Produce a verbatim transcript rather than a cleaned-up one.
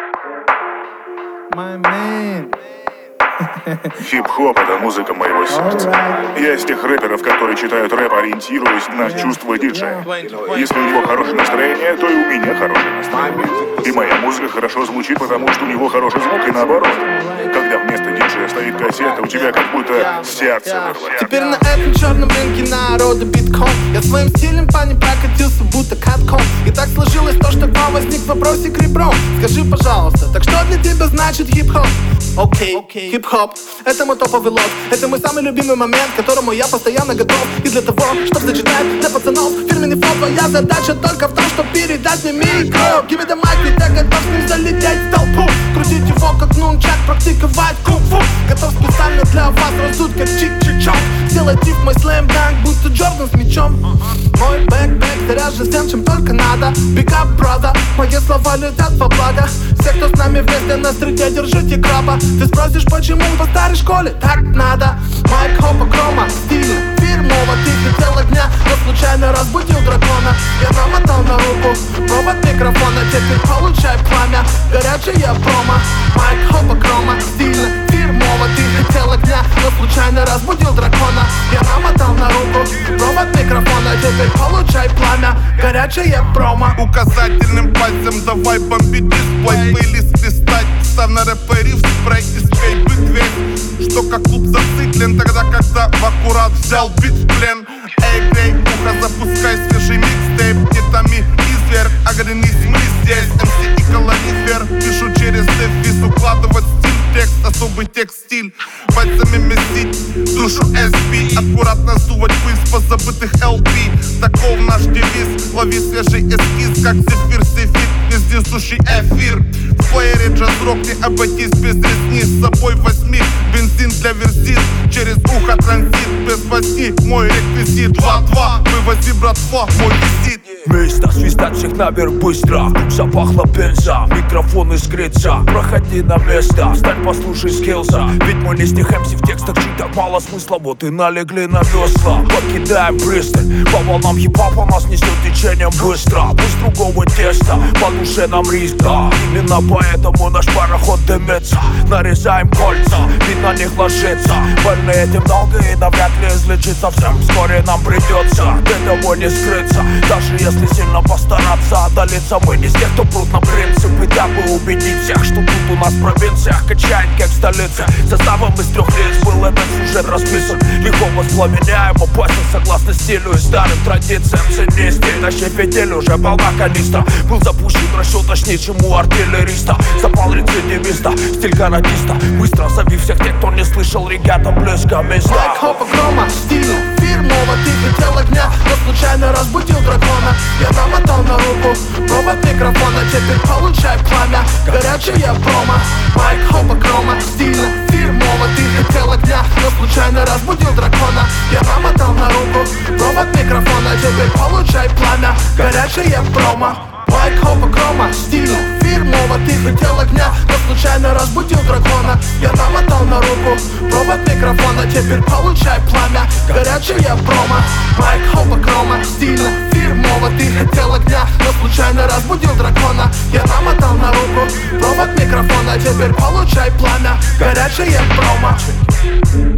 Хип-хоп — это музыка моего сердца. Я из тех рэперов, которые читают рэп, ориентируясь на чувства диджея. Если у него хорошее настроение, то и у меня хорошее настроение. И моя музыка хорошо звучит, потому что у него хороший звук, и наоборот. Когда вместо диджея стоит кассета, у тебя как будто сердце вырвано. Теперь на этом черном рынке народа битком. Я своим стилем по ней прокатился, будто катком. И так сложилось то, что к вам возник вопросик ребром. Скажи, пожалуйста, так что для тебя значит хип-хоп? Окей, okay. Хип-хоп — это мой топовый лот. Это мой самый любимый момент, к которому я постоянно готов. И для того, чтобы зачитать для пацанов фирменный флоу, твоя задача только в том, чтобы передать мне микро. Give me the mic, ведь я готов с ним залететь в толпу. Крутить его как нунчак, практиковать кунг-фу. Готов специально для вас раздуть как чик-чик-чок. Сделать тип мой слэм-данк, будто Джордан с мячом. Мой бэк-бэк заряжен всем, чем только надо. Big up, brother, мои слова летят во благо. Все, кто с нами вместе на среде, держите краба. Ты спросишь, почему по старой школе так надо? Майк, хопа, крома, стильно, фирмово. Ты хотел огня, но случайно разбудил дракона. Я намотал на руку провод микрофона. Теперь получай пламя, горячая промо. Майк, хопа, крома, стильно, фирмово. Ты хотел огня, но случайно разбудил дракона. Я намотал на руку провод микрофона. Теперь получай пламя, горячая промо. Указательным пальцем давай бомби дисплей. Плейлист листать, ставь на рэпе риф, спрей и скейт бит. Что как клуб зациклен, тогда когда в аккурат взял бит в плен. Эй, грей, ухо, запускай свежий микстейп. Не томи, изверг, оглянись, мы здесь. эм си и колорифер, пишу через дефис. Укладывать стиль, текст, особый текстиль. Пальцами месить душу эс пи. Аккуратно сдувать пыль с позабытых эл пи. Таков наш девиз, лови свежий эскиз. Как зефир, сефит, вездесущий эфир. В флеере джаз-рок, не обойтись без ресниц. С собой возьми бензин для верзит. Через ухо транзит, без возни мой реквизит. Два-два, вывози, братва, мой визит. Место свистать всех наверх быстро. Запахло бенза, микрофон искрится. Проходи на место, встань, послушай скиллса. Ведь мы не стихаемся в текстах, читать мало смысла. Вот и налегли на весла. Покидаем пристань, по волнам хип-хопа нас несет течением быстро. Пусть другого теста, по душе нам риск, да. Именно поэтому наш пароход дымится. Нарезаем кольца, ведь на них ложится. Больны этим долго и навряд ли излечиться всем. Вскоре нам придется, до того не скрыться. Даже если сильно постараться одолеться, мы не из тех, кто прут на принципы, дабы убедить всех, что тут у нас в провинциях качает, как в столице. Составом из трех лиц был этот сюжет расписан. Легко воспламеняем, опасен согласно стилю и старым традициям. Цени стиль, на щепетель уже полна канистра. Был запущен расчет точнее, чем у артиллериста. Запал рецидивиста, стиль гарантиста. Быстро зови всех тех, кто не слышал, ребята, близко места. Майк, хопа, крома, стильно, фирмово. Ты хотел огня, но случайно разбудил дракона. Я намотал на руку провод микрофона. Теперь получай пламя, горячая промо. Майк, хопа, крома, стильно, фирмово. Ты хотел огня, но случайно разбудил дракона. Я намотал на руку провод микрофона. Теперь получай пламя, горячая промо. Майк, хопа, крома, стильно, фирмово. Ты хотел огня, но случайно разбудил дракона. Я намотал на руку провод микрофона. Теперь получай пламя, горячая промо. Майк, хопа, крома, стильно, фирмово. Ты хотел огня, но случайно разбудил дракона. Я намотал на руку провод микрофона. Теперь получай пламя, горячая промо.